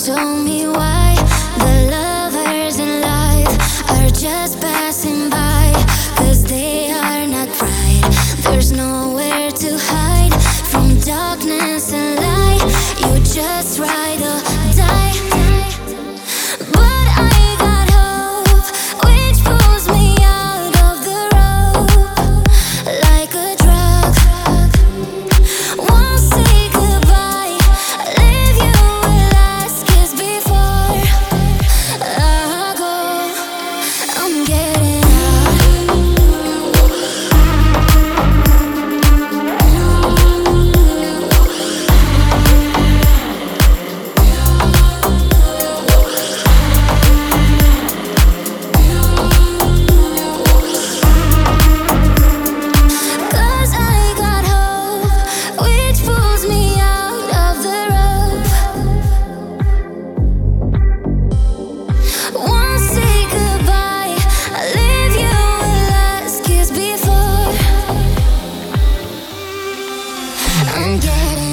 told me why the lovers in life are just passing by, 'cause they are not right. There's nowhere to hide from darkness and light. You just ride or die. But I got hope, which pulls me out of the rope like a drug. Won't say goodbye, leave you with last kiss before I go. I'm getting I'm getting